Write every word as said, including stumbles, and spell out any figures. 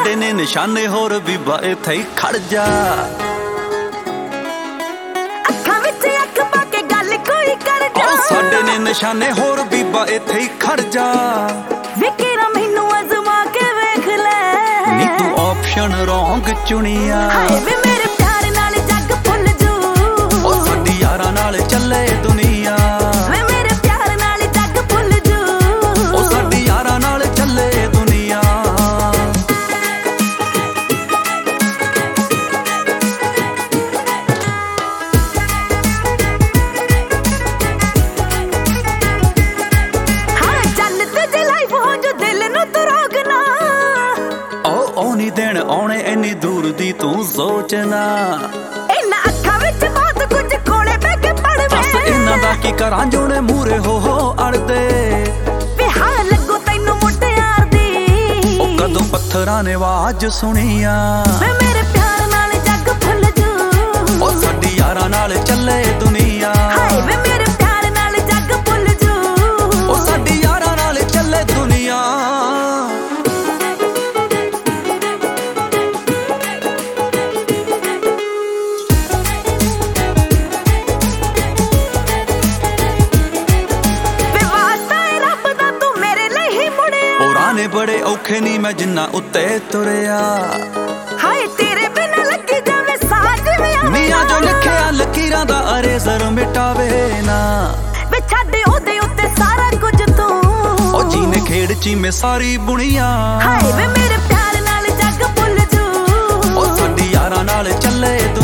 ਸਾਡੇ ਨੇ ਨਿਸ਼ਾਨੇ ਹੋਰ ਬੀਬਾ ਇੱਥੇ ਹੀ ਖੜ ਜਾ। ਅੱਖਾਂ ਵਿੱਚ ਅੱਖ ਪਾ ਕੇ ਗੱਲ ਕੋਈ ਕਰ ਜਾ। ਸਾਡੇ ਨੇ ਨਿਸ਼ਾਨੇ ਹੋਰ ਬੀਬਾ ਇੱਥੇ ਹੀ ਖੜ ਜਾ। ਵਿਕਰਾ ਮੈਨੂੰ ਅਜ਼ਮਾ ਕੇ ਵੇਖ ਲੈ ਨੀ ਤੂੰ ਆਪਸ਼ਨ ਰੌਂਗ ਚੁਣਿਆ। ਹਾਏ ਵੇ ਮੇਰੇ ਪਿਆਰ ਨਾਲ ਜੱਗ ਭੁੱਲ ਜੂ। ਉਹ ਸਾਡੀ ਯਾਰਾਂ ਨਾਲ ਚੱਲੇ ਦੁਨੀਆ। ਵੇ ਮੇਰੇ ਪਿਆਰ ਨਾਲ ਜੱਗ ਭੁੱਲ ਜੂ। ਉਹ ਸਾਡੀ ਯਾਰਾਂ ਨਾਲ ਚੱਲੇ ਦੁਨੀਆ। ਹਾਂ ਚੱਲ ਤੇ ਜੇ ਲਾਈਫ ਹੋ ਜੋ ਦਿਲ ਨੂੰ ਤੂੰ ਰੋਕਣਾ। ਉਹ ਉਹ ਨੀ ਦੇਣ ਆਉਣੇ ਇੰਨੀ ਦੂਰ ਦੀ ਤੂੰ ਸੋਚਣਾ। ਇਹਨਾਂ ਅੱਖਾਂ ਵਿੱਚ ਬਹੁਤ ਕੁਝ ਕੋਲੇ ਬਹਿ ਕੇ ਪੜ੍ਹ ਬਸ ਇਹਨਾਂ ਦਾ ਕੀ ਕਰਾਂ ਜੋੜੇ ਮੂਰੇ ਹੋ ਹੋ ਅੜਦੇ। ਵੇ ਹਾਂ ਲੱਗੋ ਤੈਨੂੰ ਮੁਟਿਆਰ ਦੀ। ਉਹ ਕਦੋਂ ਪੱਥਰਾਂ ਨੇ ਆਵਾਜ਼ ਸੁਣੀਆਂ। ਵੇ ਮੇਰੇ ਪਿਆਰ ਨਾਲ ਜੱਗ ਭੁੱਲ ਜੂ। ਉਹ ਸਾਡੀ ਯਾਰਾਂ ਨਾਲ ਚੱਲੇ ਦੁਨੀਆ। ਹਾਏ ਵੇ ਮੇਰੇ ਪਿਆਰ ਨਾਲ ਜੱਗ ਭੁੱਲ ਜੂ। ਉਹ ਸਾਡੀ ਯਾਰਾਂ ਨਾਲ ਚੱਲੇ ਦੁਨੀਆ। ਵੇ ਵਾਸਤਾ ਏ ਰੱਬ ਦਾ ਤੂੰ ਮੇਰੇ ਲਈ ਹੀ ਮੁੜਿਆ। ਹੋਰਾਂ ਨੇ ਬੜੇ ਔਖੇ ਨਹੀਂ ਮੈਂ ਜਿੰਨਾ ਉੱਤੇ ਤੁਰਿਆ। ਹਾਏ ਤੇਰੇ ਬਿਨਾਂ ਲੱਗੀ ਜਾਵੇ ਸਾਜ ਵਿਆਹ। ਮੀਆਂ ਜੋ ਲਿਖਿਆ ਲਕੀਰਾਂ ਦਾ ਅਰੇਜ਼ਰ ਮਿਟਾਵੇ ਨਾ। ਵੇ ਛੱਡ ਉਹਦੇ ਉੱਤੇ ਸਾਰਾ ਕੁਝ ਤੂੰ। ਉਹ ਜੀਨੇ ਖੇਡ ਚ ਮੈਂ ਸਾਰੀ ਬੁਣੀਆਂ। ਹਾਏ ਵੇ ਮੇਰੇ ਪਿਆਰ ਨਾਲ ਜੱਗ ਭੁੱਲ ਜੂ। ਉਹ ਸਾਡੀ ਯਾਰਾਂ ਨਾਲ ਚੱਲੇ